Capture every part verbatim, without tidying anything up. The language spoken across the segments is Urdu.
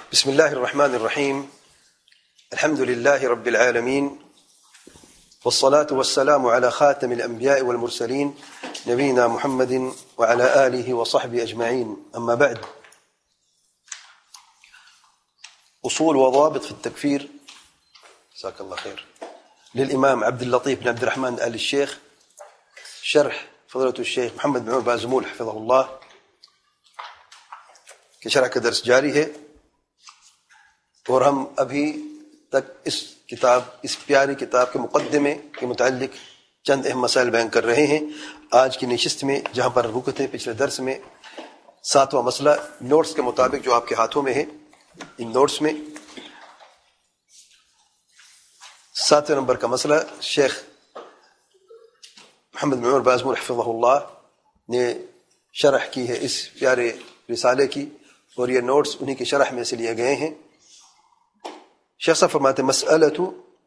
بسم الله الرحمن الرحيم. الحمد لله رب العالمين، والصلاة والسلام على خاتم الأنبياء والمرسلين نبينا محمد وعلى آله وصحبه أجمعين. أما بعد، أصول وضابط في التكفير جزاك الله خير للإمام عبد اللطيف بن عبد الرحمن آل الشيخ، شرح فضيلة الشيخ محمد بن عمر بازمول حفظه الله کے شرح کا درس جاری ہے، اور ہم ابھی تک اس کتاب اس پیاری کتاب کے مقدمے کے متعلق چند اہم مسائل بیان کر رہے ہیں۔ آج کی نشست میں جہاں پر رکے تھے پچھلے درس میں، ساتواں مسئلہ نوٹس کے مطابق جو آپ کے ہاتھوں میں ہے، ان نوٹس میں ساتویں نمبر کا مسئلہ شیخ محمد بن عمر بازمول حفظہ اللہ نے شرح کی ہے اس پیارے رسالے کی، اور یہ نوٹس انہی کی شرح میں سے لیے گئے ہیں۔ شیخ صاحب فرماتے ہیں مسئلۃ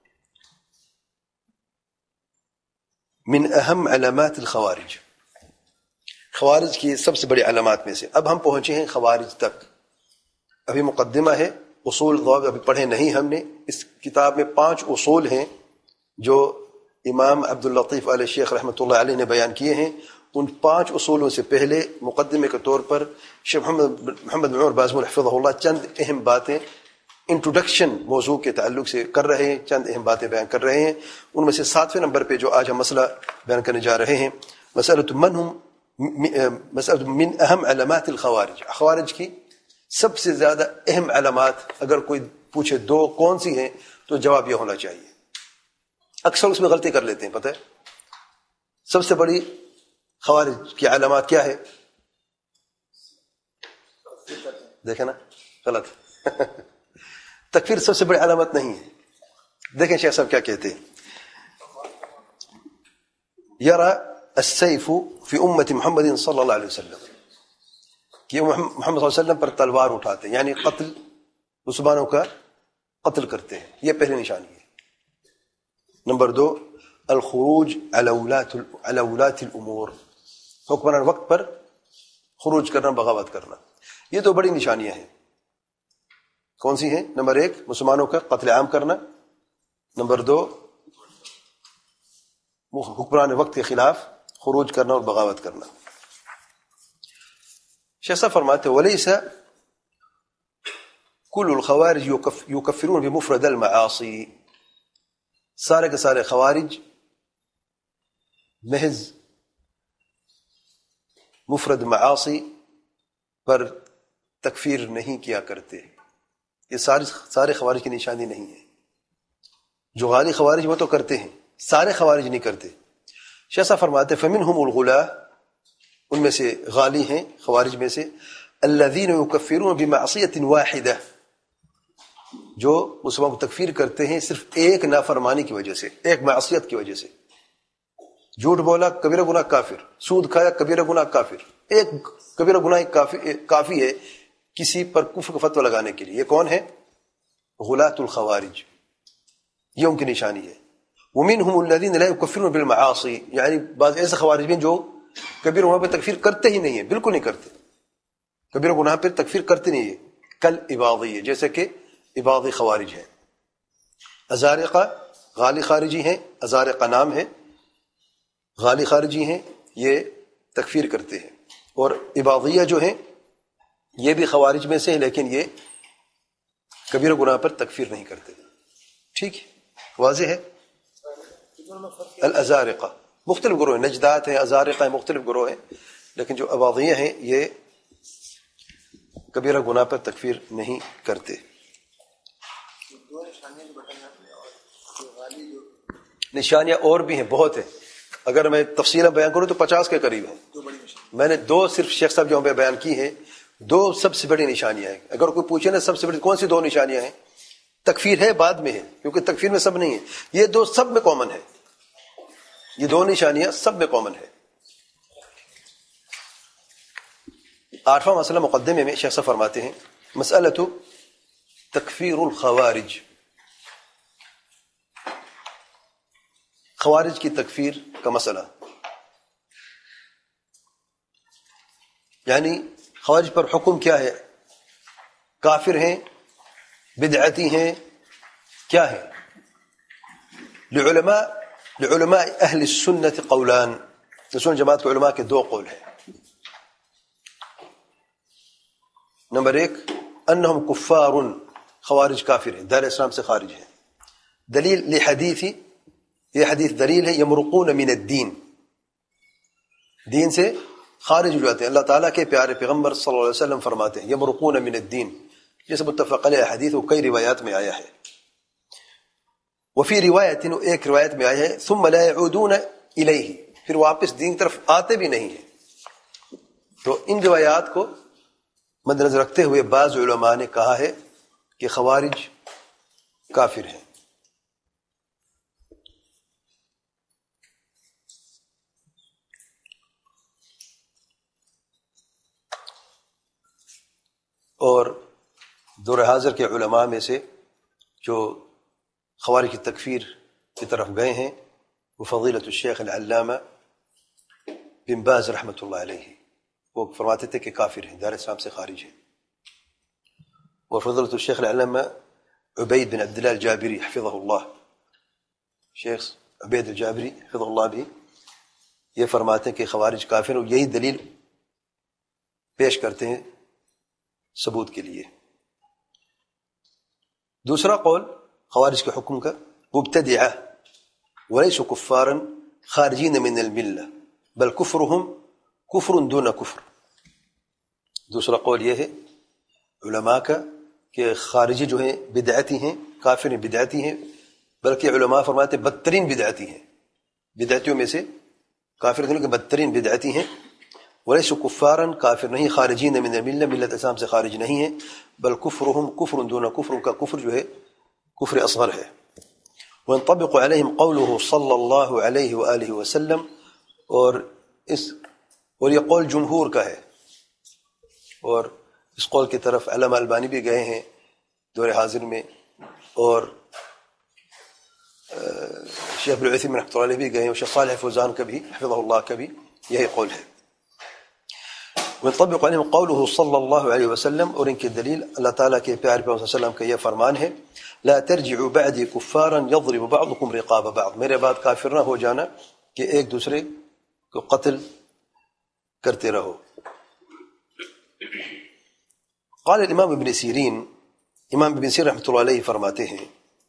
من اہم علامات الخوارج، خوارج کی سب سے بڑی علامات میں سے۔ اب ہم پہنچے ہیں خوارج تک، ابھی مقدمہ ہے، اصول ضوابط ابھی پڑھے نہیں ہم نے۔ اس کتاب میں پانچ اصول ہیں جو امام عبد اللطیف آل شیخ رحمۃ اللہ علیہ نے بیان کیے ہیں۔ ان پانچ اصولوں سے پہلے مقدمے کے طور پر شیخ محمد محمد بن عمر بازمول حفظہ اللہ چند اہم باتیں انٹروڈکشن موضوع کے تعلق سے کر رہے ہیں، چند اہم باتیں بیان کر رہے ہیں۔ ان میں سے ساتویں نمبر پہ جو آج ہم مسئلہ بیان کرنے جا رہے ہیں، مسئلۃ من ہم مسئلۃ من اہم علامات الخوارج، خوارج کی سب سے زیادہ اہم علامات اگر کوئی پوچھے دو کون سی ہیں تو جواب یہ ہونا چاہیے۔ اکثر اس میں غلطی کر لیتے ہیں، پتہ ہے سب سے بڑی خوارج کی علامات کیا ہے؟ دیکھیں نا، غلط تکفیر سب سے بڑی علامت نہیں ہے۔ دیکھیں شیخ صاحب کیا کہتے ہیں، یرا السیف فی امت محمد صلی اللہ علیہ وسلم، کہ محمد صلی اللہ علیہ وسلم پر تلوار اٹھاتے ہیں، یعنی قتل مسلمانوں کا قتل کرتے ہیں، یہ پہلی نشانی ہے۔ نمبر دو، الخروج علی ولاة الامور، حکمران وقت پر خروج کرنا، بغاوت کرنا، یہ دو بڑی نشانیاں ہیں۔ کون سی ہیں؟ نمبر ایک مسلمانوں کا قتل عام کرنا، نمبر دو حکمران وقت کے خلاف خروج کرنا اور بغاوت کرنا۔ شیخ صاحب فرماتے ولیس کل الخوارج یکفرون بمفرد المعاصی، سارے کے سارے خوارج محض مفرد معاصی پر تکفیر نہیں کیا کرتے، یہ سارے سارے خوارج کی نشانی نہیں ہے۔ جو غالی خوارج وہ تو کرتے ہیں، سارے خوارج نہیں کرتے۔ شیخ صاحب فرماتے فمنہم الغلاة، ان میں سے غالی ہیں خوارج میں سے، الذین یکفرون بمعصیۃ واحدہ، جو مسلمان کو تکفیر کرتے ہیں صرف ایک نافرمانی کی وجہ سے، ایک معصیت کی وجہ سے۔ جھوٹ بولا کبیرہ گناہ کافر، سود کھایا کبیرہ گناہ کافر، ایک کبیرہ گناہ کافی کافی ہے کسی پر کفر کا فتویٰ لگانے کے لیے۔ یہ کون ہے؟ غلاة الخوارج، یہ ان کی نشانی ہے۔ ومنہم الذین لا یکفرون بالمعاصی، یعنی بعض ایسے خوارج بھی جو کبیرہ گناہ پہ تکفیر کرتے ہی نہیں ہیں، بالکل نہیں کرتے، کبیرہ گناہ پہ تکفیر کرتے نہیں ہیں، کل اباضی، جیسے کہ اباضی خوارج ہیں۔ ازارقہ غالی خارجی ہیں، ازارقہ نام ہے، غالی خارجی ہیں، یہ تکفیر کرتے ہیں۔ اور اباضیہ جو ہیں یہ بھی خوارج میں سے ہیں، لیکن یہ کبیرہ گناہ پر تکفیر نہیں کرتے۔ ٹھیک ہے، واضح ہے۔ الازارقہ مختلف گروہ ہیں، نجدات ہیں، ازارقہ ہیں، مختلف گروہ ہیں، لیکن جو اباضیہ ہیں یہ کبیرہ گناہ پر تکفیر نہیں کرتے۔ نشانیاں اور بھی ہیں، بہت ہیں، اگر میں تفصیل بیان کروں تو پچاس کے قریب ہیں۔ میں نے دو صرف شیخ صاحب جو ہمیں بیان کی ہیں، دو سب سے بڑی نشانیاں ہیں۔ اگر کوئی پوچھے نا سب سے بڑی کون سی دو نشانیاں ہیں، تکفیر ہے بعد میں ہے، کیونکہ تکفیر میں سب نہیں ہے، یہ دو سب میں کامن ہے، یہ دو نشانیاں سب میں کامن ہے۔ آٹھواں مسئلہ مقدمے میں شیخ صاحب فرماتے ہیں مسئلۃ تکفیر الخوارج، خوارج کی تکفیر کا مسئلہ، یعنی خوارج پر حکم کیا ہے؟ کافر ہیں بدعتی ہیں کیا ہیں؟ لعلماء لعلماء اہل السنت قولان، سنت جماعت کے علماء کے دو قول ہیں. نمبر ایک انہم کفار، خوارج کافر ہیں، دار اسلام سے خارج ہیں. دلیل لحدیثی، یہ حدیث دلیل ہے، یمرقون من الدین، دین سے خارج ہو جاتے ہیں. اللہ تعالیٰ کے پیارے پیغمبر صلی اللہ علیہ وسلم فرماتے ہیں یمرقون من الدین، جیسے متفق علیہ حدیث وہ کئی روایات میں آیا ہے. وفی روایت، ایک روایت میں آیا ہے ثم لا يعودون الیہ، پھر واپس دین کی طرف آتے بھی نہیں ہیں. تو ان روایات کو مد نظر رکھتے ہوئے بعض علماء نے کہا ہے کہ خوارج کافر ہیں. اور دور حاضر کے علماء میں سے جو خوارج کی تکفیر کی طرف گئے ہیں وہ فضیلۃ الشیخ العلامہ بن باز رحمۃ اللہ علیہ، وہ فرماتے تھے کہ کافر ہیں، دار اسلام سے خارج ہیں. اور فضیلۃ الشیخ العلامہ عبید بن عبداللہ الجابری حفظہ اللہ، شیخ عبید الجابری حفظہ اللہ بھی یہ فرماتے ہیں کہ خوارج کافر ہیں، اور یہی دلیل پیش کرتے ہیں ثبوت کے لیے. دوسرا قول خوارج کے حکم کا، مبتدعہ ولیسوا کفارا خارجین من الملہ بل کفرهم کفر دون کفر. دوسرا قول یہ ہے علماء کا کہ خارجی جو ہیں بدعتی ہیں، کافر ہیں، بدعتی ہیں، بلکہ علماء فرماتے ہیں بدترین بدعتی ہیں، بدعتیوں میں سے کافر دونوں کے بدترین بدعتی ہیں. ولیسوا کفارا، کافر نہیں، خارجین من الملہ، ملت اسلام سے خارج نہیں ہیں، بل کفرهم کفر دون کفر، کا کفر جو ہے کفر اصغر ہے. وينطبق عليهم قوله صلی اللہ علیہ وآلہ وسلم، اور اس اور یہ قول جمہور کا ہے، اور اس قول کی طرف علامہ البانی بھی گئے ہیں دور حاضر میں، اور شیخ ابن عثیمین رحمۃ اللہ علیہ بھی گئے ہیں، اور شیخ صالح فوزان کا بھی حفظہ اللہ کا بھی یہی قول ہے. وينطبق عليهم قوله صلی اللہ علیہ وسلم، اور ان کی دلیل اللہ تعالیٰ کے پیارے پیغمبر صلی اللہ علیہ وسلم کا یہ فرمان ہے لا ترجعوا بعدی کفارا یضرب بعضکم رقاب بعض، میرے بعد کافر نہ ہو جانا کہ ایک دوسرے کو قتل کرتے رہو. قال الامام ابن سیرین، امام ابن سیرین رحمۃ اللہ علیہ فرماتے ہیں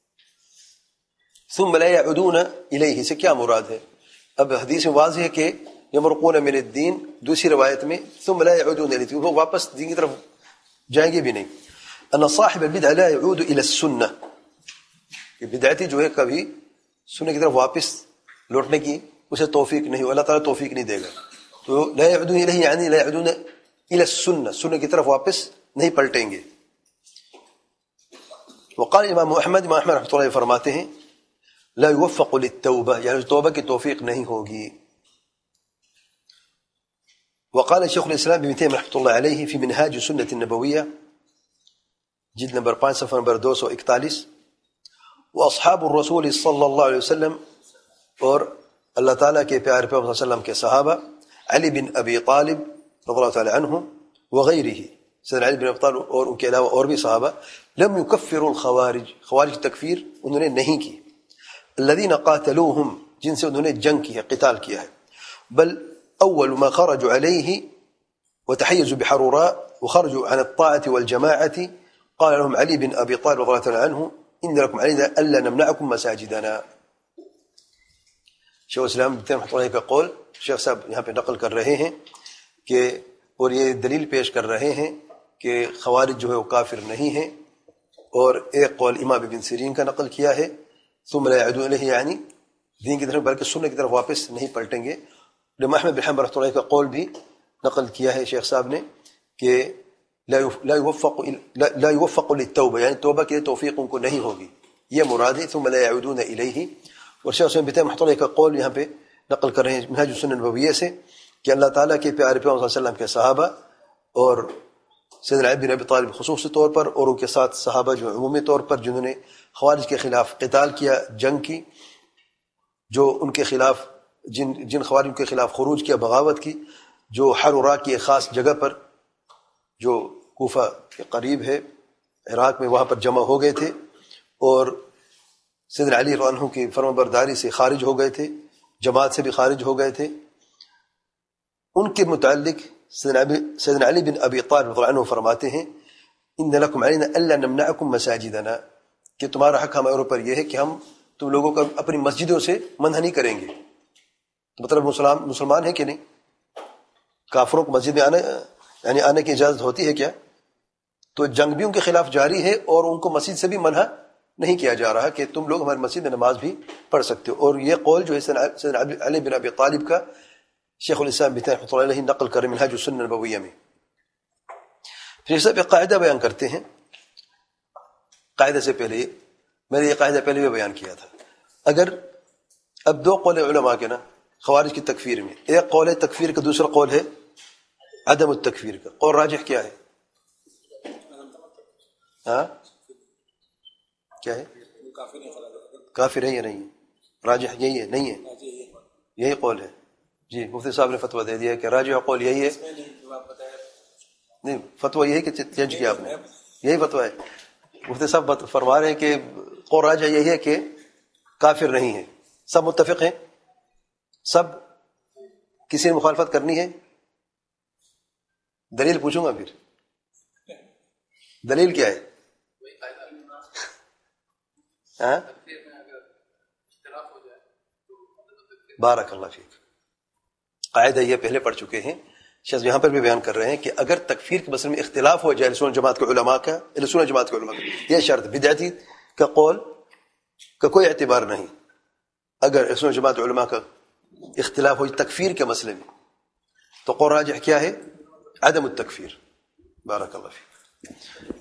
ثم لا يعودون الیہ سے کیا مراد ہے؟ اب حدیث میں واضح ہے کہ یمرقون من الدین، دوسری روایت میں ثم لا يعودون الیہ، وہ واپس دین کی طرف جائیں گے بھی نہیں. ان صاحب البدع لا يعود الى السنہ، کہ بدعتی جو ہے کبھی سنت کی طرف واپس لوٹنے کی اسے توفیق نہیں، اللہ تعالیٰ توفیق نہیں دے گا. تو لا يعودون الیہ یعنی لا يعودون الى السنہ، سنت کی طرف واپس نہیں پلٹیں گے. وقال امام احمد، امام احمد رحمۃ اللہ فرماتے ہیں لا يوفق للتوبہ، یعنی توبہ کی توفیق نہیں ہوگی. وقال شیخ الاسلام ابن تیمیہ رحمۃ اللہ علیہ فی منہاج سنت النبویہ، جلد نمبر پانچ صفحہ نمبر دو سو اکتالیس، واصحاب الرسول صلی اللہ علیہ وسلم، اور اللہ تعالیٰ کے پیارے پیغمبر صلی اللہ علیہ وسلم کے صحابہ، علی بن ابی طالب رضی اللہ تعالی عنہ وغیرہ، سیدنا علی بن ابی طالب اور ان کے علاوہ اور بھی صحابہ، لم یکفروا الخوارج، خوارج کی تکفیر انہوں نے نہیں کی، الذین قاتلوہم، جن سے انہوں نے جنگ کی ہے، قتال کیا ہے، بل اول ما خرجوا علیہ وتحیزوا بحروراء وخرجوا عن الطاعة والجماعة قال لهم علی بن ابی طالب رضی اللہ تعالی عنہ ان لکم علینا الا نمنعکم مساجدنا. شیخ الاسلام ابن تیمیہ رحمۃ اللہ کا قول شیخ صاحب یہاں پہ نقل کر رہے ہیں کہ، اور یہ دلیل پیش کر رہے ہیں کہ خوارج جو ہے وہ کافر نہیں ہیں. اور ایک قول امام ابن سیرین کا نقل کیا ہے ثم لا يعودون الیہ، یعنی دین کی طرف بلکہ سنت کی طرف واپس نہیں پلٹیں گے. امام احمد بن حنبل رحمۃ اللہ کا قول بھی نقل کیا ہے شیخ صاحب نے کہ لا يوفق لا يوفق للتوبہ، یعنی توبہ کے توفیق ان کو نہیں ہوگی، یہ مراد ہے ثم لا يعودون الیہ. اور شیخ ابن تیمیہ رحمۃ اللہ کا قول یہاں پہ نقل کر رہے ہیں منہاج السنہ النبویہ سے کہ اللہ تعالیٰ کے پیارے پیغمبر صلی اللہ علیہ وسلم کے صحابہ اور سیدنا علی بن ابی طالب خصوصی طور پر، اور ان کے ساتھ صحابہ جو عمومی طور پر جنہوں نے خوارج کے خلاف قتال کیا، جنگ کی، جو ان کے خلاف جن جن خوارج کے خلاف خروج کیا، بغاوت کی، جو حروراء کی ایک خاص جگہ پر جو کوفہ کے قریب ہے عراق میں وہاں پر جمع ہو گئے تھے اور سیدنا علی رضی اللہ عنہ کی فرما برداری سے خارج ہو گئے تھے، جماعت سے بھی خارج ہو گئے تھے. ان کے متعلق سیدنا علی بن ابی طالب رضی اللہ عنہ فرماتے ہیں ان لکم علینا الا نمنعکم مساجدنا، کہ تمہارا حق ہمارے اوپر یہ ہے کہ ہم تم لوگوں کو اپنی مسجدوں سے منع نہیں کریں گے. تو مطلب مسلمان مسلمان ہے کہ نہیں؟ کافروں کو مسجد میں آنے یعنی آنے کی اجازت ہوتی ہے کیا؟ تو جنگ بھی ان کے خلاف جاری ہے اور ان کو مسجد سے بھی منع نہیں کیا جا رہا کہ تم لوگ ہماری مسجد میں نماز بھی پڑھ سکتے ہو. اور یہ قول جو ہے سیدنا علی بن ابی طالب کا شیخ الاسلام ابن تیمیہ رحمۃ اللہ علیہ نقل کر منہاج السنہ النبویہ میں. پھر اس پہ قاعدہ بیان کرتے ہیں. قاعدے سے پہلے میں نے یہ قاعدہ پہلے بھی بیان کیا تھا. اگر اب دو قول علماء کے نا خوارج کی تکفیر میں، ایک قول ہے تکفیر کا، دوسرا قول ہے عدم التکفیر کا. قول راجح کیا ہے؟ ہاں کیا ہے؟ کافر ہے یا نہیں ہے؟ راجح یہی ہے نہیں ہے؟ یہی قول ہے. جی مفتی صاحب نے فتویٰ دے دیا کہ راجح قول یہی ہے. نہیں فتویٰ یہی کہ چینج کیا آپ نے، یہی فتویٰ ہے. مفتی صاحب فرما رہے ہیں کہ قول راجح یہی ہے کہ کافر نہیں ہے. سب متفق ہیں؟ سب کسی نے مخالفت کرنی ہے؟ دلیل پوچھوں گا. پھر دلیل کیا ہے؟ ہاں بارک اللہ فیک. قاعدہ یہ پہلے پڑھ چکے ہیں، شاید یہاں پر بھی بیان کر رہے ہیں کہ اگر تکفیر کے مسئلے میں اختلاف ہو جائے اہل سنت جماعت کے علماء کا اہل سنت جماعت کے علماء کا، یہ شرط بدعتی کا قول کا کوئی اعتبار نہیں. اگر اہل سنت جماعت علماء کا اختلاف ہو تکفیر کے مسئلے میں تو قول راجح کیا ہے؟ عدم التکفیر. بارک اللہ فیک.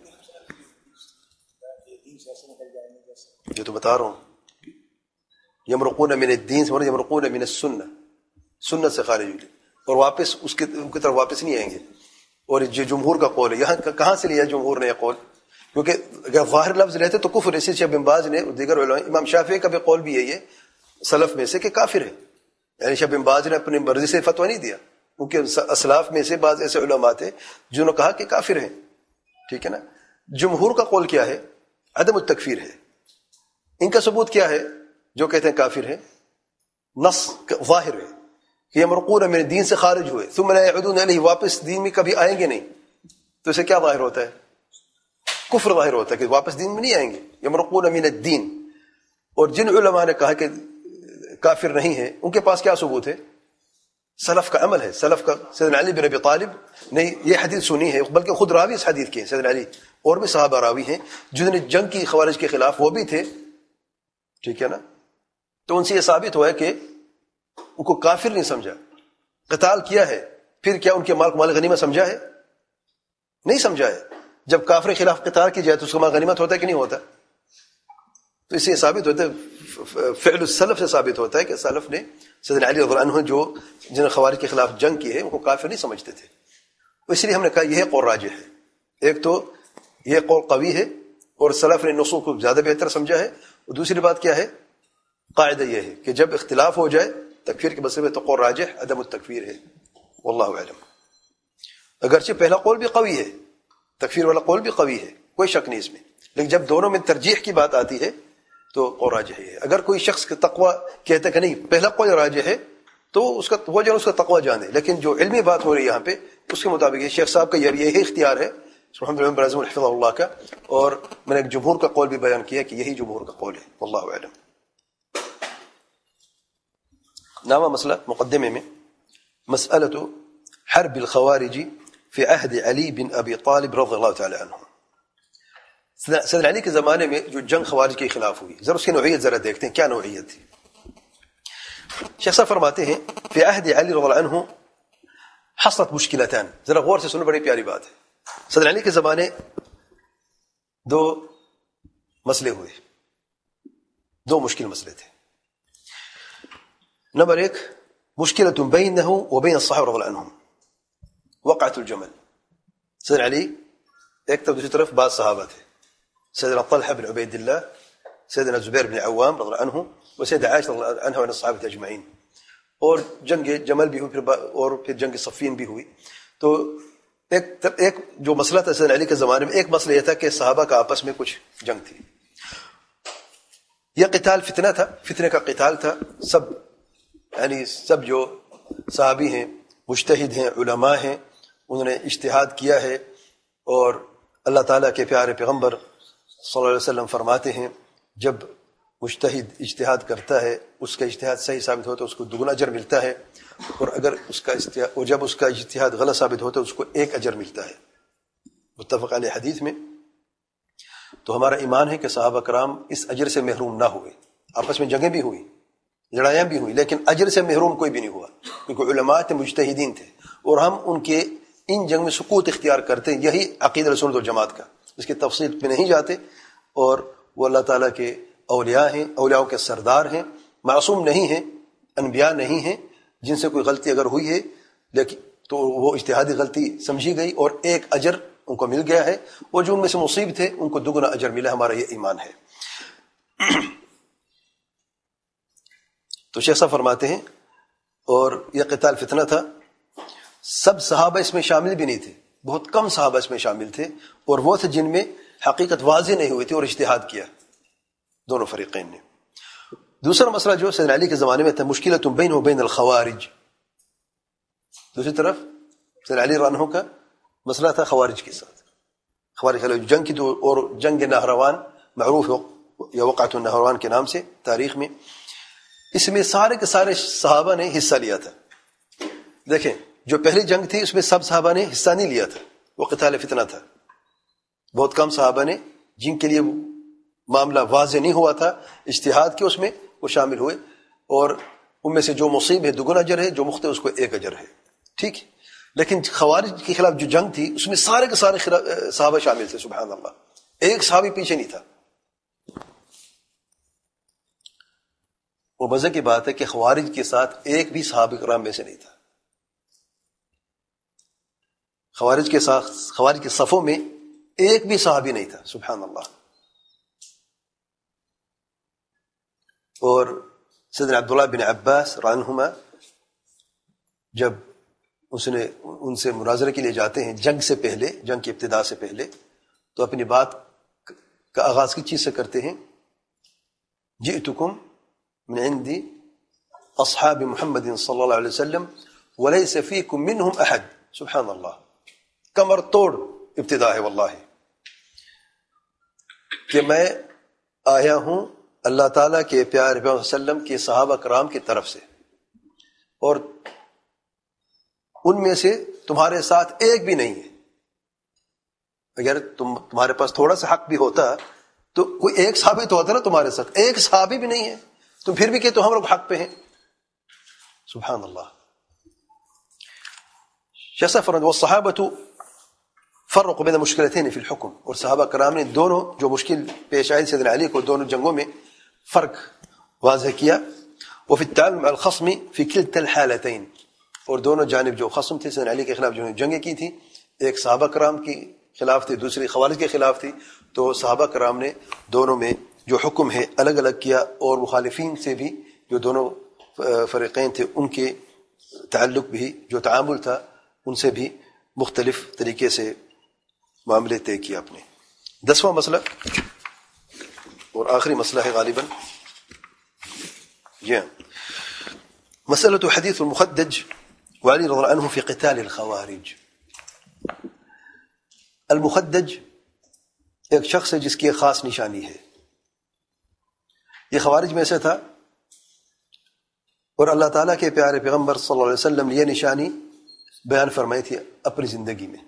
یہ تو بتا رہا ہوں، یمرقون من الدین سے یمرقون من السنہ، سنت سے خارج ہوئی اور واپس اس کی کی طرف واپس نہیں آئیں گے. اور یہ جمہور کا قول ہے. یہاں کہاں سے لیا جمہور نے یہ قول؟ کیونکہ اگر ظاہر لفظ لیتے تو کفر. اسی شیخ بن باز نے دیگر علماء، امام شافعی کا بھی قول بھی یہی ہے سلف میں سے کہ کافر ہے. یعنی شیخ بن باز نے اپنی مرضی سے فتویٰ نہیں دیا، کیونکہ اسلاف میں سے بعض ایسے علماء تھے جنہوں نے کہا کہ کافر ہیں. ٹھیک ہے نا. جمہور کا قول کیا ہے؟ عدم التکفیر ہے. ان کا ثبوت کیا ہے جو کہتے ہیں کافر ہے؟ نص ظاہر ہے کہ یمرقون من دین سے خارج ہوئے ثم لا يعودون الیہ، واپس دین میں کبھی آئیں گے نہیں. تو اسے کیا ظاہر ہوتا ہے؟ کفر ظاہر ہوتا ہے کہ واپس دین میں نہیں آئیں گے. یمرقون من الدین. اور جن علماء نے کہا کہ کافر نہیں ہے ان کے پاس کیا ثبوت ہے؟ سلف کا عمل ہے. سلف کا سیدنا علی بن ابی طالب نے یہ حدیث سنی ہے، بلکہ خود راوی اس حدیث کے ہیں سیدنا علی، اور بھی صحابہ راوی ہیں جنہوں نے جنگ کی خوارج کے خلاف، وہ بھی تھے. ٹھیک ہے نا. تو ان سے یہ ثابت ہوا ہے کہ ان کو کافر نہیں سمجھا، قتال کیا ہے. پھر کیا ان کے مال کو مال غنیمت سمجھا ہے؟ نہیں سمجھا ہے. جب کافر کے خلاف قتال کی جائے تو اس کا مال غنیمت ہوتا ہے کہ نہیں ہوتا؟ تو اس سے ثابت ہوتا ہے، فعل السلف سے ثابت ہوتا ہے کہ سلف نے سیدنا علی رضی اللہ عنہ جو جن نے خوارج کے خلاف جنگ کی ہے ان کو کافر نہیں سمجھتے تھے. اس لیے ہم نے کہا یہ قول راجح ہے. ایک تو یہ قول قوی ہے اور سلف نے نصوص کو زیادہ بہتر سمجھا ہے. اور دوسری بات کیا ہے؟ قاعدہ یہ ہے کہ جب اختلاف ہو جائے تکفیر کے مسئلے میں تو قول راجح عدم التکفیر ہے. واللہ اعلم. اگرچہ پہلا قول بھی قوی ہے، تکفیر والا قول بھی قوی ہے، کوئی شک نہیں اس میں، لیکن جب دونوں میں ترجیح کی بات آتی ہے تو قول راجح ہے. اگر کوئی شخص کا تقوی کہتا ہے کہ نہیں پہلا قول راجح ہے تو اس کا وہ جو اس کا تقوی جانے، لیکن جو علمی بات ہو رہی ہے یہاں پہ اس کے مطابق یہ شیخ صاحب کا یہی اختیار ہے الحمد للہ برازم حفظہ اللہ کا. اور میں نے ایک جمہور کا قول بھی بیان کیا کہ یہی جمہور کا قول ہے. واللہ اعلم. نامہ مسئلہ مقدمے میں مسئلۃ حرب الخوارج فی عہد علی بن ابی طالب رضی اللہ تعالی عنہ. سیدنا علی کے زمانے میں جو جنگ خوارج کے خلاف ہوئی، ذرا اس کی نوعیت ذرا دیکھتے ہیں کیا نوعیت تھی. شیخ صاحب فرماتے ہیں فی عہد علی رضی اللہ عنہ حصلت مشکلتان. ذرا غور سے سنو، بڑی پیاری بات ہے. سیدنا علی کے زمانے دو مسئلے ہوئے، دو مشکل مسئلے تھے. نمبر ایک مشکلۃ بینہ و بین الصحابہ رضی اللہ عنہم، وقعۃ الجمل. سیدنا علی ایک طرف، دوسری طرف بعض صحابہ تھے، سیدنا طلحہ بن عبید اللہ، سیدنا زبیر بن عوام رضی اللہ عنہ، وسیدہ عائشہ رضی اللہ عنہ وعن الصحابہ اجمعین. اور جنگ جمل بھی ہوئی، پھر اور پھر جنگ صفین بھی ہوئی. تو ایک ایک جو مسئلہ تھا سیدنا علی کے زمانے میں، ایک مسئلہ یہ تھا کہ صحابہ کا آپس میں کچھ جنگ تھی. یہ قتال فتنہ تھا، فتنے کا قتال تھا. سب یعنی سب جو صحابی ہیں، مجتہد ہیں، علماء ہیں، انہوں نے اجتہاد کیا ہے. اور اللہ تعالیٰ کے پیارے پیغمبر صلی اللہ علیہ وسلم فرماتے ہیں جب مجتہد اجتہاد کرتا ہے، اس کا اجتہاد صحیح ثابت ہوتا ہے اس کو دگنا اجر ملتا ہے، اور اگر اس کا اجتہاد اور جب اس کا اجتہاد غلط ثابت ہوتا ہے اس کو ایک اجر ملتا ہے. متفق علیہ حدیث میں. تو ہمارا ایمان ہے کہ صحابہ کرام اس اجر سے محروم نہ ہوئے. آپس میں جنگیں بھی ہوئی، لڑائیاں بھی ہوئی، لیکن اجر سے محروم کوئی بھی نہیں ہوا، کیونکہ علماء تھے، مجتہدین تھے، اور ہم ان کے ان جنگ میں سکوت اختیار کرتے ہیں. یہی عقیدہ رسول والجماعت کا، اس کی تفصیل پہ نہیں جاتے. اور وہ اللہ تعالیٰ کے اولیاء ہیں، اولیاء کے سردار ہیں، معصوم نہیں ہیں، انبیاء نہیں ہیں، جن سے کوئی غلطی اگر ہوئی ہے لیکن تو وہ اجتہادی غلطی سمجھی گئی اور ایک اجر ان کو مل گیا ہے، اور جو ان میں سے مصیب تھے ان کو دگنا اجر ملا. ہمارا یہ ایمان ہے. تو شیخ صاحب فرماتے ہیں اور یہ قتال فتنہ تھا. سب صحابہ اس میں شامل بھی نہیں تھے، بہت کم صحابہ اس میں شامل تھے، اور وہ تھے جن میں حقیقت واضح نہیں ہوئی تھی اور اجتہاد کیا دونوں فریقین نے. دوسرا مسئلہ جو سیدنا علی کے زمانے میں تھا، مشکلۃ بین و بین الخوارج. دوسری طرف سیدنا علی رضی اللہ عنہ کا مسئلہ تھا خوارج کے ساتھ. خوارج جنگ کی تو، اور جنگ نہروان معروف یا وقعۃ النہروان کے نام سے تاریخ میں، اس میں سارے کے سارے صحابہ نے حصہ لیا تھا. دیکھیں جو پہلی جنگ تھی اس میں سب صحابہ نے حصہ نہیں لیا تھا، وہ قتال فتنہ تھا. بہت کم صحابہ نے جن کے لیے معاملہ واضح نہیں ہوا تھا اجتہاد کے، اس میں وہ شامل ہوئے، اور ان میں سے جو مصیب ہے دگنا اجر ہے، جو مخطئ اس کو ایک اجر ہے. ٹھیک. لیکن خوارج کے خلاف جو جنگ تھی اس میں سارے کے سارے صحابہ شامل تھے. سبحان اللہ، ایک صحابی پیچھے نہیں تھا. وہ مزے کی بات ہے کہ خوارج کے ساتھ ایک بھی صحابہ کرام میں سے نہیں تھا. خوارج کے ساتھ، خوارج کے صفوں میں ایک بھی صحابی نہیں تھا. سبحان اللہ. اور سیدنا عبداللہ بن عباس رضی اللہ عنہما جب اس نے ان سے مناظرے کے لیے جاتے ہیں جنگ سے پہلے، جنگ کی ابتدا سے پہلے، تو اپنی بات کا آغاز کی چیز سے کرتے ہیں، جئتکم من عندی اصحاب محمد صلی اللہ علیہ وسلم ولیس فیکم منہم احد. سبحان اللہ، کمر توڑ ابتدا ہے واللہ، کہ میں آیا ہوں اللہ تعالیٰ کے پیارے پیغمبر صلی اللہ علیہ وسلم کے صحابہ کرام کی طرف سے، اور ان میں سے تمہارے ساتھ ایک بھی نہیں ہے. اگر تم تمہارے پاس تھوڑا سا حق بھی ہوتا تو کوئی ایک صحابی تو ہوتا نا تمہارے ساتھ، ایک صحابی بھی نہیں ہے، تم پھر بھی کہتے ہم لوگ حق پہ ہیں. سبحان اللہ. جیسا فرمایا والصحابۃ فرقوا بین مشکلتین فی الحکم، اور صحابہ کرام نے دونوں جو مشکل پیش آئی سیدنا علی کو دونوں جنگوں میں فرق واضح کیا. وفی التعامل مع الخصم فی کلتا الحالتین، اور دونوں جانب جو خصم تھے سیدنا علی کے خلاف جنہوں نے جنگیں کی تھی، ایک صحابہ کرام کے خلاف تھی، دوسری خوارج کے خلاف تھی، تو صحابہ کرام نے دونوں میں جو حکم ہے الگ الگ کیا، اور مخالفین سے بھی جو دونوں فریقین تھے ان کے تعلق بھی، جو تعامل تھا ان سے بھی مختلف طریقے سے معاملے طے کیا اپنے. دسواں مسئلہ اور آخری مسئلہ ہے غالباً یہ مسئلہ حدیث المخدج وعلی رضی اللہ عنہ فی قتال الخوارج. المخدج ایک شخص ہے جس کی ایک خاص نشانی ہے. یہ خوارج میں سے تھا، اور اللہ تعالیٰ کے پیارے پیغمبر صلی اللہ علیہ وسلم نے یہ نشانی بیان فرمائی تھی اپنی زندگی میں.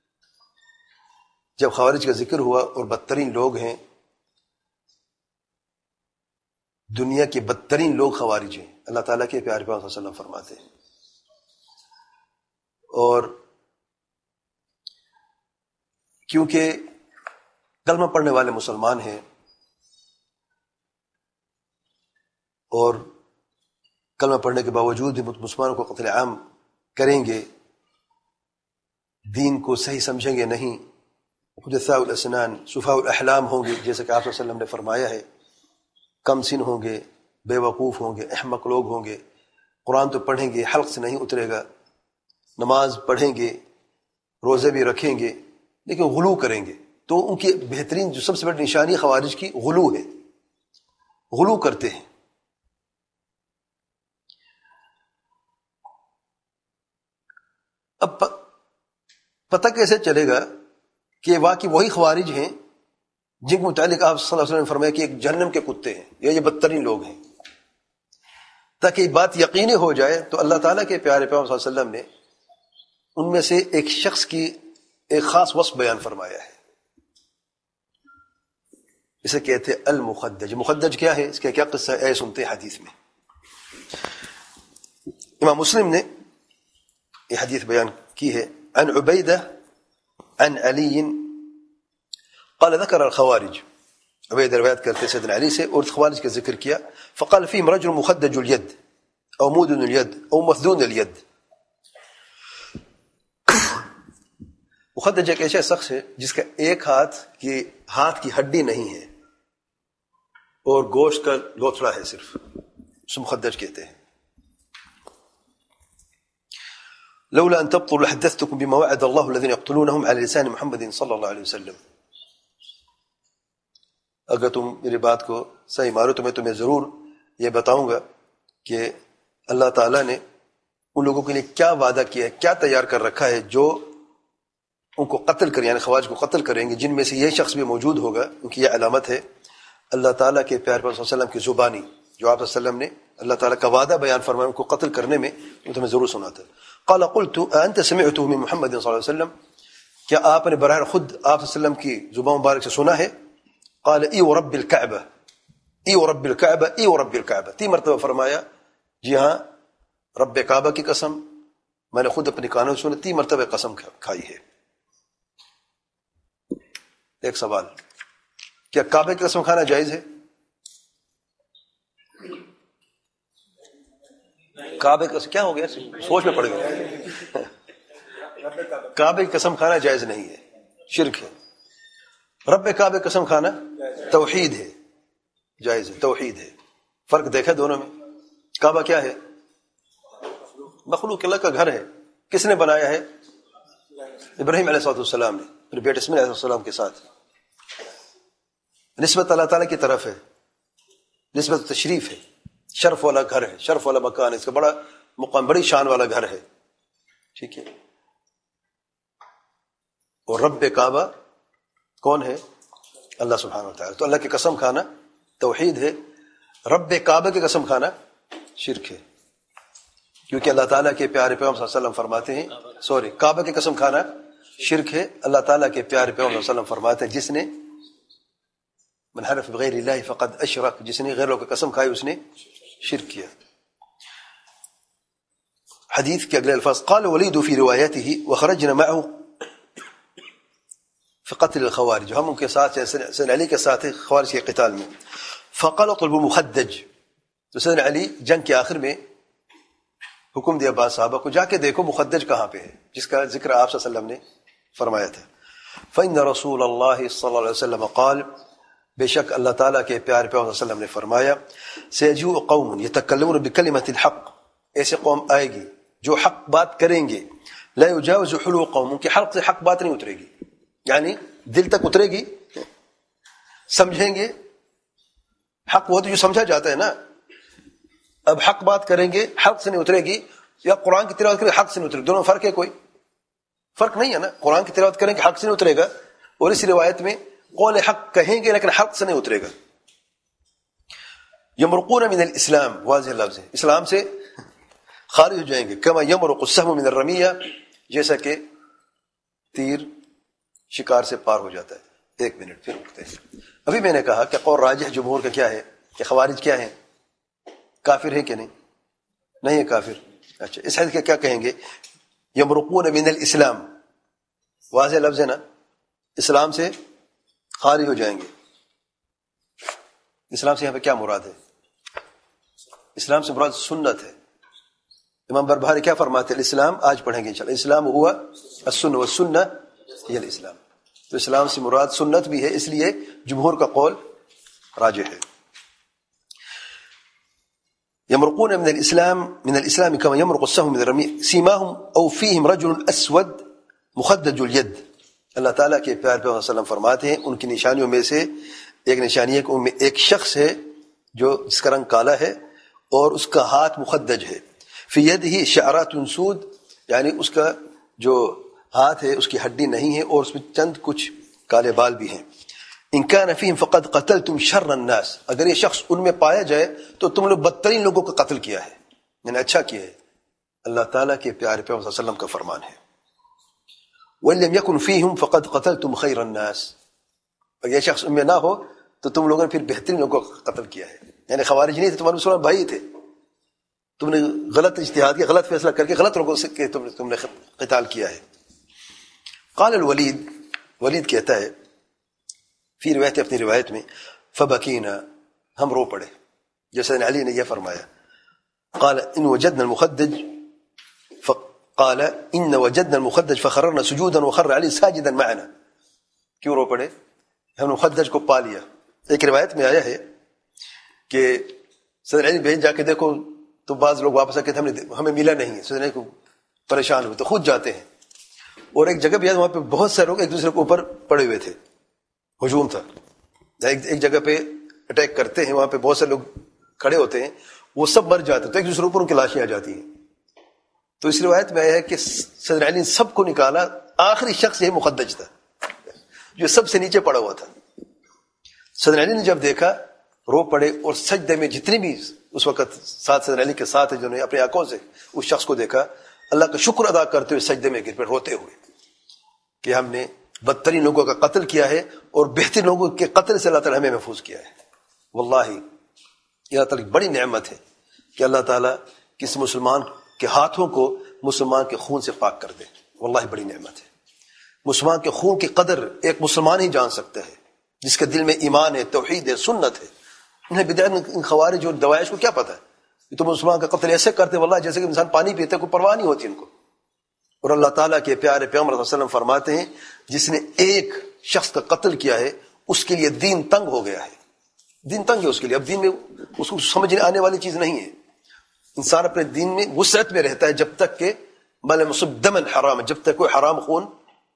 جب خوارج کا ذکر ہوا، اور بدترین لوگ ہیں دنیا کے، بدترین لوگ خوارج ہیں، اللہ تعالیٰ کے پیارے پیغمبر صلی اللہ علیہ وسلم فرماتے ہیں. اور کیونکہ کلمہ پڑھنے والے مسلمان ہیں، اور کلمہ پڑھنے کے باوجود بھی مسلمانوں کو قتل عام کریں گے، دین کو صحیح سمجھیں گے نہیں، حدثاء الاسنان سفہاء الاحلام ہوں گے، جیسے کہ آپ صلی اللہ علیہ وسلم نے فرمایا ہے، کم سن ہوں گے، بے وقوف ہوں گے، احمق لوگ ہوں گے، قرآن تو پڑھیں گے، حلق سے نہیں اترے گا، نماز پڑھیں گے، روزے بھی رکھیں گے لیکن غلو کریں گے. تو ان کی بہترین جو سب سے بڑی نشانی خوارج کی غلو ہے، غلو کرتے ہیں. اب پتہ کیسے چلے گا کہ واقعی وہی خوارج ہیں جن کے متعلق آپ صلی اللہ علیہ وسلم نے فرمایا کہ ایک جہنم کے کتے ہیں یا یہ بدترین لوگ ہیں؟ تاکہ یہ بات یقینی ہو جائے تو اللہ تعالیٰ کے پیارے پیغمبر صلی اللہ علیہ وسلم نے ان میں سے ایک شخص کی ایک خاص وصف بیان فرمایا ہے. اسے کہتے ہیں المخدج. مخدج کیا ہے، اس کا کیا قصہ ہے، سنتے ہیں حدیث میں. امام مسلم نے یہ حدیث بیان کی ہے. عن عبیدہ عن علی قال ذکر الخوارج. عبیدہ روایت کرتے سیدنا علی سے اور خوارج کا ذکر کیا. فقال فيهم رجل مخدج اليد او مودن اليد او مثدون اليد. مخدج ایک ایسا شخص ہے جس کا ایک ہاتھ کی ہاتھ کی ہڈی نہیں ہے اور گوشت کا لوتھڑا ہے صرف، اسے مخدج کہتے ہیں. لولا ان تبطلوا لحدثتكم بما وعد الله الذين يقتلونهم على لسان محمد صلى الله عليه وسلم. اگر تم میری بات کو صحیح مانو تو میں تمہیں ضرور یہ بتاؤں گا کہ اللہ تعالیٰ نے ان لوگوں کے لیے کیا وعدہ کیا ہے، کیا تیار کر رکھا ہے جو ان کو قتل کریں، یعنی خوارج کو قتل کریں گے، جن میں سے یہ شخص بھی موجود ہوگا. کیونکہ یہ علامت ہے اللہ تعالیٰ کے پیارے پیغمبر صلی اللہ علیہ وسلم کی زبانی، جو آپ صلی اللہ علیہ وسلم نے اللہ تعالیٰ کا وعدہ بیان فرمایا ان کو قتل کرنے میں، وہ تمہیں ضرور سناتا ہے. قال قلت انت سمعته من محمد صلی اللہ علیہ وسلم، کیا آپ نے براہ خود آپ صلی اللہ علیہ وسلم کی زبان مبارک سے سنا ہے؟ قال ای ورب الکعبہ ای ورب الکعبہ ای ورب الکعبہ. تین مرتبہ فرمایا جی ہاں رب کعبہ کی قسم، میں نے خود اپنے کانوں سے سنا. تین مرتبہ قسم کھائی ہے. ایک سوال، کیا کعبہ کی قسم کھانا جائز ہے؟ کعبہ کی قسم کیا ہو گیا، سوچ میں پڑ گیا. کعبہ کی قسم کھانا جائز نہیں ہے، شرک ہے. رب کعبہ کی قسم کھانا توحید ہے، جائز ہے، توحید ہے. فرق دیکھا دونوں میں. کعبہ کیا ہے؟ مخلوق اللہ کا گھر ہے. کس نے بنایا ہے؟ ابراہیم علیہ السلام نے اپنے بیٹے اسماعیل علیہ السلام کے ساتھ. نسبت اللہ تعالیٰ کی طرف ہے، نسبت تشریف ہے، شرف والا گھر ہے، شرف والا مکان ہے، اس کا بڑا مقام، بڑی شان والا گھر ہے. ٹھیک ہے. اور رب کعبہ کون ہے؟ اللہ سبحانہ وتعالی. تو اللہ کی قسم کھانا توحید ہے، رب کعبہ کی قسم کھانا شرک ہے. کیونکہ اللہ تعالیٰ کے پیارے پیغمبر صلی اللہ علیہ وسلم فرماتے ہیں، سوری کعبہ کی قسم کھانا شرک ہے. اللہ تعالیٰ کے پیارے پیغمبر صلی اللہ علیہ وسلم فرماتے ہیں جس نے من حلف بغیر اللہ فقد اشرک، جس نے غیر اللہ کی قسم کھائی اس نے شرک کیا. حدیث کے اگلے الفاظ قال ولید فی روایته وخرجنا معه في قتل الخوارج، ہم ان کے ساتھ سیدنا علی کے ساتھ خوارج کے قتال میں. فقال اطلبوا مخدج، تو سیدنا علی جنگ کے آخر میں حکم دیا بعض صحابہ کو جا کے دیکھو مخدج کہاں پہ ہے، جس کا ذکر آپ صلی اللہ علیہ وسلم نے فرمایا تھا. فإن رسول اللہ صلی اللہ علیہ وسلم قال، بے شک اللہ تعالیٰ کے پیارے پیغمبر صلی اللہ علیہ وسلم نے فرمایا سيجيء قوم يتكلمون بكلمة الحق، ایسے قوم آئے گی جو حق بات کریں گے، لا يجاوز حلوقهم، ان کے حلق سے حق بات نہیں اترے گی، یعنی دل تک اترے گی، سمجھیں گے. حق وہ تو جو سمجھا جاتا ہے نا. اب حق بات کریں گے حق سے نہیں اترے گی، یا قرآن کی تلاوت کریں گے حق سے نہیں اترے گی، دونوں فرق ہے؟ کوئی فرق نہیں ہے نا. قرآن کی تلاوت کریں گے حق سے نہیں اترے گا، اور اس روایت میں قول حق کہیں گے لیکن حق سے نہیں اترے گا. یمرقون من الاسلام، واضح لفظ ہے، اسلام سے خارج ہو جائیں گے. کما یمرق السهم من الرمیہ، جیسا کہ تیر شکار سے پار ہو جاتا ہے. ایک منٹ پھر رکتے ہیں. ابھی میں نے کہا کہ قول راجح جمہور کا کیا ہے کہ خوارج کیا ہے، کافر ہے کہ نہیں؟ نہیں ہے کافر. اچھا اس حدیث کا کیا کہیں گے؟ یمرقون من الاسلام، واضح لفظ ہے نا، اسلام سے خارج ہو جائیں گے. اسلام سے یہاں پہ کیا مراد ہے؟ اسلام سے مراد سنت ہے. امام بربہاری کیا فرماتے ہیں؟ الاسلام، آج پڑھیں گے انشاءاللہ، اسلام ہوا السنہ والسنہ یہ الاسلام. تو اسلام سے مراد سنت بھی ہے، اس لیے جمہور کا قول راجح ہے. يمرقون من الاسلام من الاسلام كما يمرق السهم من الرمي سيماهم او فيهم رجل اسود مخدج الید، اللہ تعالیٰ کے پیار پہ وسلم فرماتے ہیں ان کی نشانیوں میں سے ایک نشانی ہے کہ ان میں ایک شخص ہے جو جس کا رنگ کالا ہے اور اس کا ہاتھ مخدج ہے، فی یدہ شعرات سود، یعنی اس کا جو ہاتھ ہے اس کی ہڈی نہیں ہے اور اس میں چند کچھ کالے بال بھی ہیں۔ ان کان فیہم فقد قتلتم شر الناس، اگر یہ شخص ان میں پایا جائے تو تم لوگ بدترین لوگوں کا قتل کیا ہے، یعنی اچھا کیا ہے۔ اللہ تعالیٰ کے پیارے پیغمبر صلی اللہ علیہ وسلم کا فرمان ہے۔ وَإِن لَمْ يَكُنْ فِيهِمْ فَقَدْ قَتَلْتُمْ خَيْرَ النَّاسِ، اگر یہ شخص ان میں نہ ہو تو تم لوگوں نے پھر بہترین لوگوں کا قتل کیا ہے، یعنی خوارج نہیں تھے، تمہارے مسلمان بھائی تھے، تم نے غلط اجتہاد کیا، غلط فیصلہ کر کے غلط لوگوں سے تم, تم نے قتال کیا ہے۔ قال الولید، ولید کہتا ہے فی روایت، اپنی روایت میں، فبکینا، ہم رو پڑے، جیسے علی نے یہ فرمایا، قال ان وجدنا المخدج قال ان وجدنا المخدج فخررنا سجودا وخر علی ساجدا معنا، کیوں رو پڑے؟ ہم نے مخدج کو پا لیا۔ ایک روایت میں آیا ہے کہ سیدنا علی بھیج جا کے دیکھو تو بعض لوگ واپس آ کے ہم نے ہمیں ملا نہیں ہے، سیدنا علی کو پریشان ہوئے تو خود جاتے ہیں، اور ایک جگہ بھی وہاں پہ بہت سارے لوگ ایک دوسرے کے اوپر پڑے ہوئے تھے، ہجوم تھا، ایک ایک جگہ پہ اٹیک کرتے ہیں، وہاں پہ بہت سے لوگ کھڑے ہوتے ہیں، وہ سب مر جاتے ہیں تو ایک دوسرے اوپر ان کی لاشیں آ جاتی ہیں۔ تو اس روایت میں آیا ہے کہ سیدنا علی نے سب کو نکالا، آخری شخص یہ مخدج تھا جو سب سے نیچے پڑا ہوا تھا۔ سیدنا علی نے جب دیکھا رو پڑے، اور سجدے میں جتنی بھی اس وقت ساتھ سیدنا علی کے ساتھ ہیں جنہوں نے اپنے آنکھوں سے اس شخص کو دیکھا، اللہ کا شکر ادا کرتے ہوئے سجدے میں گر پڑے روتے ہوئے کہ ہم نے بدترین لوگوں کا قتل کیا ہے اور بہترین لوگوں کے قتل سے اللہ تعالیٰ ہمیں محفوظ کیا ہے۔ واللہ یہ اللہ تعالیٰ کی بڑی نعمت ہے کہ اللہ تعالیٰ کسی مسلمان کے ہاتھوں کو مسلمان کے خون سے پاک کر دے، واللہ بڑی نعمت ہے۔ مسلمان کے خون کی قدر ایک مسلمان ہی جان سکتا ہے جس کے دل میں ایمان ہے، توحید ہے، سنت ہے۔ انہیں بدعت، ان خوارج اور دوائش کو کیا پتہ ہے، یہ تو مسلمان کا قتل ایسے کرتے واللہ جیسے کہ انسان پانی پیتا ہے، کوئی پرواہ نہیں ہوتی ان کو۔ اور اللہ تعالیٰ کے پیارے پیغمبر صلی اللہ علیہ وسلم فرماتے ہیں جس نے ایک شخص کا قتل کیا ہے اس کے لیے دین تنگ ہو گیا ہے، دین تنگ ہے اس کے لیے، اب دین میں اس کو سمجھنے آنے والی چیز نہیں ہے۔ انسان اپنے دین میں وسعت میں رہتا ہے جب تک کہ مال مصب دمن حرام، جب تک کوئی حرام خون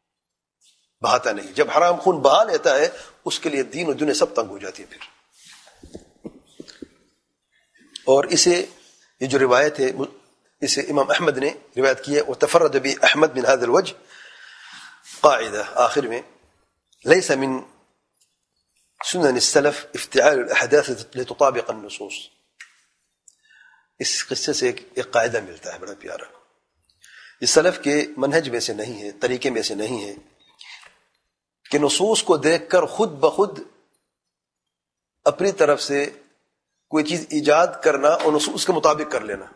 بہاتا نہیں، جب حرام خون بہا لیتا ہے اس کے لیے دین اور دنیا سب تنگ ہو جاتی ہے پھر۔ اور اسے یہ جو روایت ہے اسے امام احمد نے روایت کی ہے، وتفرد بی احمد من هذا الوجه، قاعدہ آخر میں، ليس من سنن السلف افتعال الاحداث لتطابق النصوص، اس قصے سے ایک, ایک قاعدہ ملتا ہے بڑا پیارا، یہ سلف کے منہج میں سے نہیں ہے، طریقے میں سے نہیں ہے کہ نصوص کو دیکھ کر خود بخود اپنی طرف سے کوئی چیز ایجاد کرنا اور نصوص کے مطابق کر لینا۔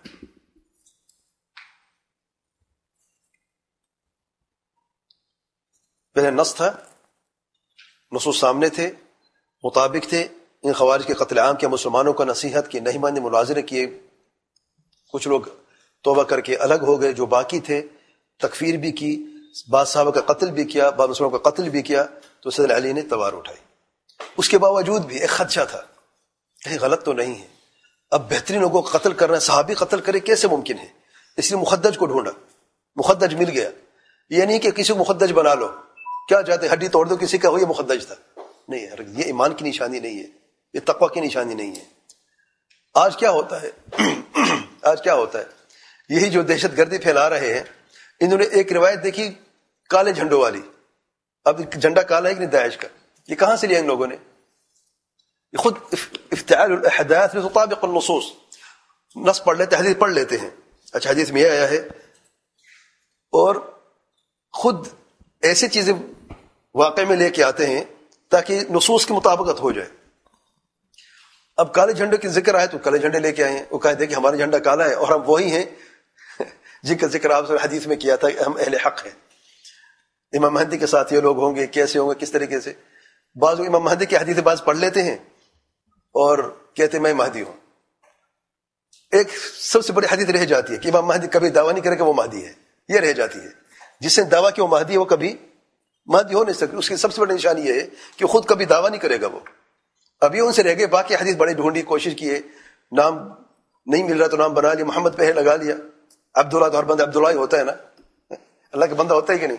پہلے نص تھا، نصوص سامنے تھے، مطابق تھے، ان خوارج کے قتل عام کیا، مسلمانوں کا نصیحت کی، نہیں ماننے مناظرے کیے، کچھ لوگ توبہ کر کے الگ ہو گئے، جو باقی تھے تکفیر بھی کی، بعض صحابہ کا قتل بھی کیا، بعض مسلمانوں کا قتل بھی کیا، تو سیدنا علی نے تلوار اٹھائی۔ اس کے باوجود بھی ایک خدشہ تھا، کہیں غلط تو نہیں ہے، اب بہترین لوگوں کو قتل کرنا، صحابی قتل کرے کیسے ممکن ہے؟ اس لیے مخدج کو ڈھونڈا، مخدج مل گیا۔ یہ نہیں کہ کسی کو مخدج بنا لو، کیا چاہتے ہڈی توڑ دو کسی کا ہو یہ مخدج تھا، نہیں، یہ ایمان کی نشانی نہیں ہے، یہ تقوی کی نشانی نہیں ہے۔ آج کیا ہوتا ہے آج کیا ہوتا ہے یہی جو دہشت گردی پھیلا رہے ہیں، انہوں نے ایک روایت دیکھی کالے جھنڈوں والی، اب جھنڈا کالا ہے کہ نہیں داعش کا، یہ کہاں سے لیا ان لوگوں نے؟ یہ خود افتعال الاحداث لتطابق النصوص، نص پڑھ لیتے، حدیث پڑھ لیتے ہیں، اچھا حدیث میں یہ آیا ہے، اور خود ایسی چیزیں واقع میں لے کے آتے ہیں تاکہ نصوص کی مطابقت ہو جائے۔ اب کالے جھنڈے کی ذکر آئے تو کالے جھنڈے لے کے آئے ہیں، وہ کہتے ہیں کہ ہمارا جھنڈا کالا ہے اور ہم وہی ہیں جن کا ذکر آپ حدیث میں کیا تھا کہ ہم اہل حق ہیں۔ امام مہدی کے ساتھ یہ لوگ ہوں گے، کیسے ہوں گے، کس طریقے سے؟ بعض امام مہدی کی حدیث بعض پڑھ لیتے ہیں اور کہتے ہیں میں مہدی ہوں۔ ایک سب سے بڑی حدیث رہ جاتی ہے کہ امام مہدی کبھی دعویٰ نہیں کرے کہ وہ مہدی ہے، یہ رہ جاتی ہے۔ جس نے دعویٰ کہ وہ مہدی ہے وہ کبھی مہدی ہو نہیں سکتی، اس کی سب سے بڑی نشانی یہ ہے کہ خود کبھی دعویٰ نہیں کرے گا وہ۔ ابھی ان سے رہ گئے، باقی حدیث بڑی ڈھونڈی، کوشش کیے، نام نہیں مل رہا تو نام بنا لیا، محمد پہ لگا لیا، عبداللہ تو ہر بندہ عبداللہ ہی ہوتا ہے نا، اللہ کا بندہ ہوتا ہے کہ نہیں؟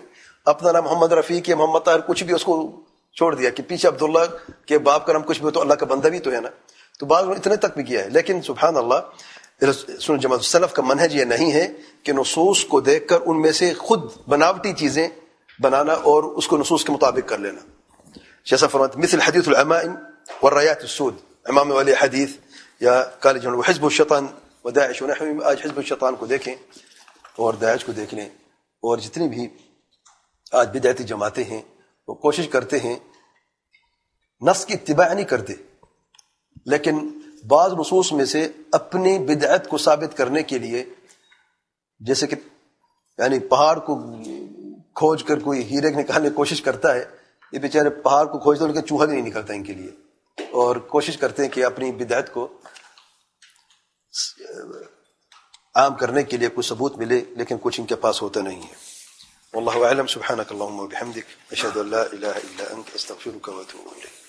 اپنا نام محمد رفیق یا محمد طاہر کچھ بھی اس کو چھوڑ دیا کہ پیچھے عبداللہ کے باپ کا نام کچھ بھی ہو تو اللہ کا بندہ بھی تو ہے نا. تو بعض نے اتنے تک بھی کیا ہے. لیکن سبحان اللہ سن جماعت السلف کا منہج یہ نہیں ہے کہ نصوص کو دیکھ کر ان میں سے خود بناوٹی چیزیں بنانا اور اس کو نصوص کے مطابق کر لینا. جیسا فرماتے مثل حدیث العمائم والرايات السود, امام والی حدیث یا کالج حزب الشیطان و داعش ونحوهم. آج حزب الشیطان کو دیکھیں اور داعش کو دیکھ لیں, اور جتنی بھی آج بدعتی جماعتیں ہیں وہ کوشش کرتے ہیں, نص کی اتباع نہیں کرتے, لیکن بعض نصوص میں سے اپنی بدعت کو ثابت کرنے کے لیے, جیسے کہ یعنی پہاڑ کو کھوج کر کوئی ہیرے نکالنے کی کوشش کرتا ہے, یہ بیچارے پہاڑ کو کھوجتے ہیں لیکن چوہا بھی نہیں نکلتا ان کے لیے, اور کوشش کرتے ہیں کہ اپنی بدعت کو عام کرنے کے لیے کوئی ثبوت ملے, لیکن کچھ ان کے پاس ہوتا نہیں ہے. واللہ اعلم. سبحانک اللہم و بحمدک اشہد ان لا الہ الا انت استغفرک و اتوب الیک.